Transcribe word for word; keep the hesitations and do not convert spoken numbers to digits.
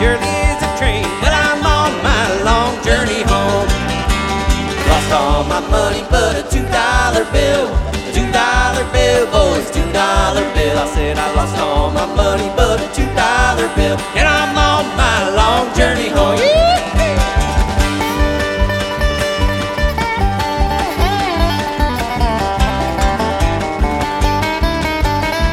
surely is a train. Well, I'm on my long journey home. Lost all my money but a two-dollar bill. A two-dollar bill, boys, two-dollar bill. I said I lost all my money but a two-dollar bill. And I'm on my long journey home.